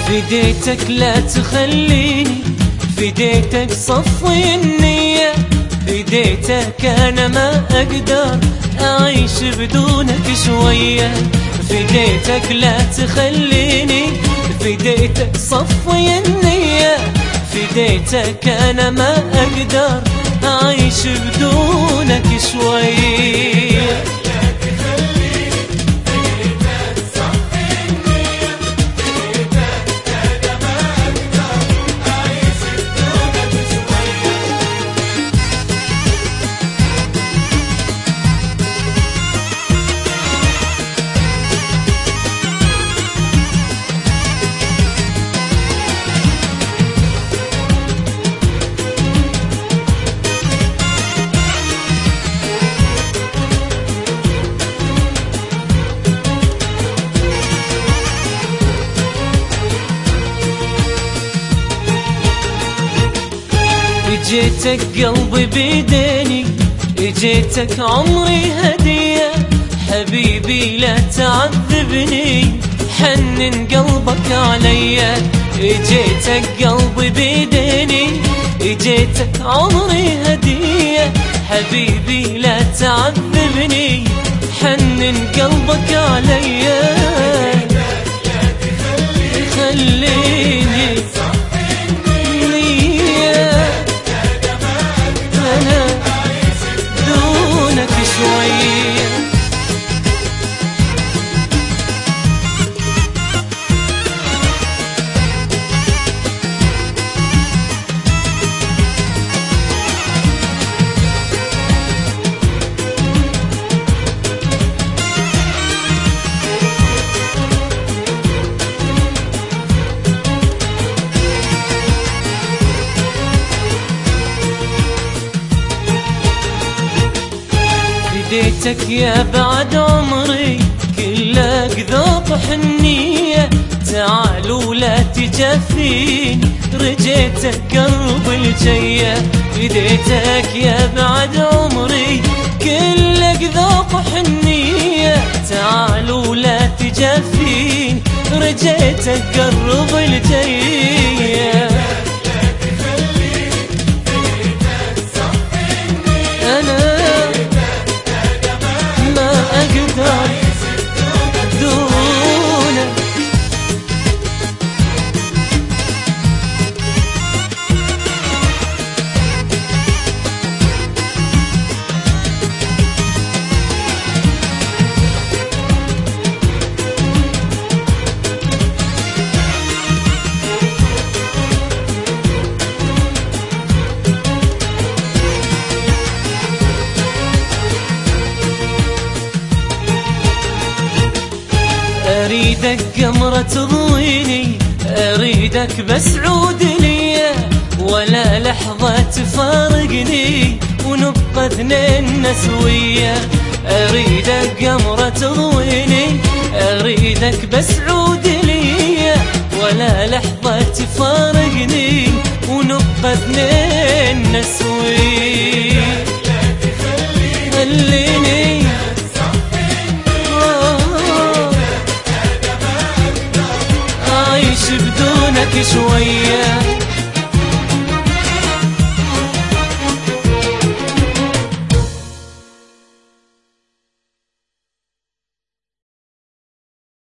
فديتك لا تخليني، فديتك صفي النية، فديتك أنا ما أقدر أعيش بدونك شوية. فديتك لا تخليني، فديتك صفي النية، فديتك أنا ما أقدر أعيش بدونك شوية. جيتك قلبي بيديني، جيتك عمري هدية، حبيبي لا تعذبني، حنن قلبك عليا. جيتك قلبي بيديني، جيتك عمري هدية، حبيبي لا تعذبني، حنن قلبك عليا. خليني فديتك يا بعد عمري كلك ذوق حنية، تعال ولا تجفيني، رجيتك قرب الجية. فديتك يا بعد عمري كلك ذوق حنية، تعال ولا تجفيني، رجيتك قرب الجية. أريدك قمرة تضويني، أريدك بس عود لي، ولا لحظة تفارقني، ونبقى اثنين نسوية. أريدك قمرة تضويني، أريدك بس عود لي، ولا لحظة تفارقني، ونبقى اثنين نسوية. خليني بدونك شوية.